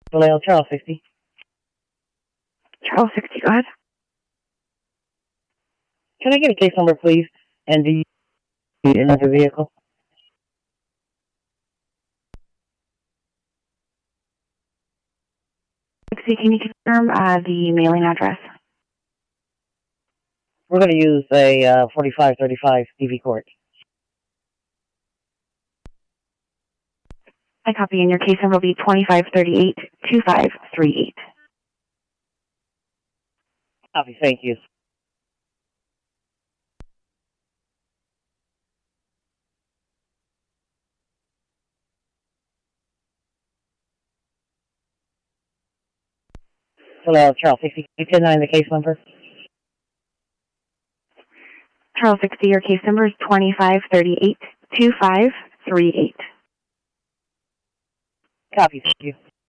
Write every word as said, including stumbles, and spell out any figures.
Vallejo, Charles sixty. Charles sixty, go ahead. Can I get a case number, please? And do you need another vehicle? sixty, can you confirm uh, the mailing address? We're going to use a uh, forty-five thirty-five Stevie Court. I copy, and your case number will be twenty-five thirty-eight two five three eight. Copy, thank you. Hello, Charles sixty. Can you ten nine the case number? Charles sixty, your case number is twenty-five thirty-eight two five three eight. Copy, thank you.